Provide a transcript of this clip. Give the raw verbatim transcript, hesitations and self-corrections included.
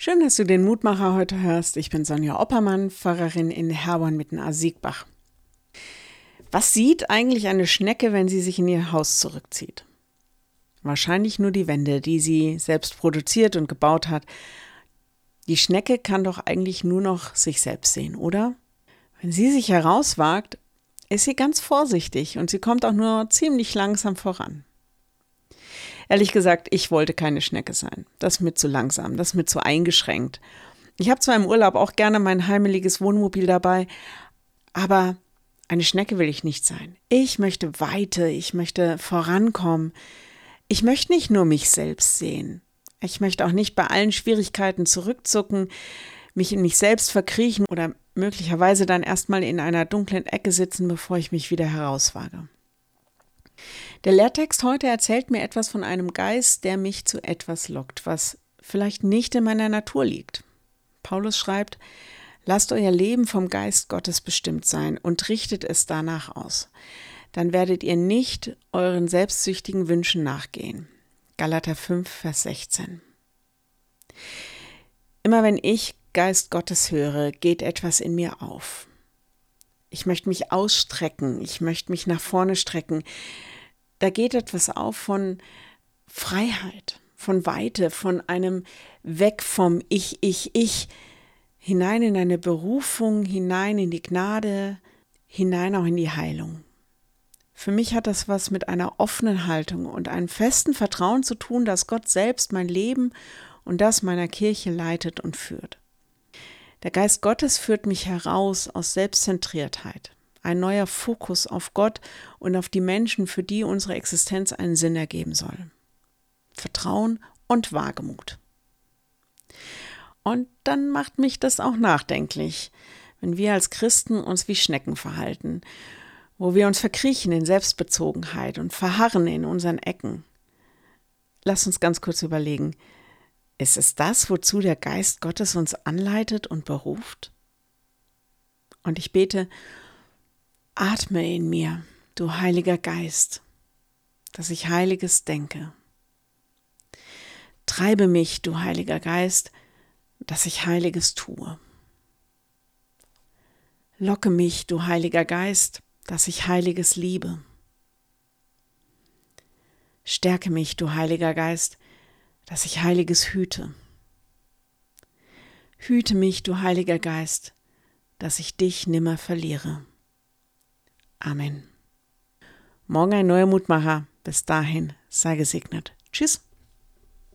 Schön, dass du den Mutmacher heute hörst. Ich bin Sonja Oppermann, Pfarrerin in Herborn mitten Siegbach. Was sieht eigentlich eine Schnecke, wenn sie sich in ihr Haus zurückzieht? Wahrscheinlich nur die Wände, die sie selbst produziert und gebaut hat. Die Schnecke kann doch eigentlich nur noch sich selbst sehen, oder? Wenn sie sich herauswagt, ist sie ganz vorsichtig und sie kommt auch nur ziemlich langsam voran. Ehrlich gesagt, ich wollte keine Schnecke sein. Das ist mir zu langsam, das ist mir zu eingeschränkt. Ich habe zwar im Urlaub auch gerne mein heimeliges Wohnmobil dabei, aber eine Schnecke will ich nicht sein. Ich möchte Weite, ich möchte vorankommen. Ich möchte nicht nur mich selbst sehen. Ich möchte auch nicht bei allen Schwierigkeiten zurückzucken, mich in mich selbst verkriechen oder möglicherweise dann erstmal in einer dunklen Ecke sitzen, bevor ich mich wieder herauswage. Der Lehrtext heute erzählt mir etwas von einem Geist, der mich zu etwas lockt, was vielleicht nicht in meiner Natur liegt. Paulus schreibt: Lasst euer Leben vom Geist Gottes bestimmt sein und richtet es danach aus. Dann werdet ihr nicht euren selbstsüchtigen Wünschen nachgehen. Galater fünf, Vers sechzehn. Immer wenn ich Geist Gottes höre, geht etwas in mir auf. Ich möchte mich ausstrecken, ich möchte mich nach vorne strecken. Da geht etwas auf von Freiheit, von Weite, von einem Weg vom Ich, Ich, Ich, hinein in eine Berufung, hinein in die Gnade, hinein auch in die Heilung. Für mich hat das was mit einer offenen Haltung und einem festen Vertrauen zu tun, dass Gott selbst mein Leben und das meiner Kirche leitet und führt. Der Geist Gottes führt mich heraus aus Selbstzentriertheit. Ein neuer Fokus auf Gott und auf die Menschen, für die unsere Existenz einen Sinn ergeben soll. Vertrauen und Wagemut. Und dann macht mich das auch nachdenklich, wenn wir als Christen uns wie Schnecken verhalten, wo wir uns verkriechen in Selbstbezogenheit und verharren in unseren Ecken. Lass uns ganz kurz überlegen, ist es das, wozu der Geist Gottes uns anleitet und beruft? Und ich bete: Atme in mir, du Heiliger Geist, dass ich Heiliges denke. Treibe mich, du Heiliger Geist, dass ich Heiliges tue. Locke mich, du Heiliger Geist, dass ich Heiliges liebe. Stärke mich, du Heiliger Geist, dass ich Heiliges hüte. Hüte mich, du Heiliger Geist, dass ich dich nimmer verliere. Amen. Morgen ein neuer Mutmacher. Bis dahin, sei gesegnet. Tschüss.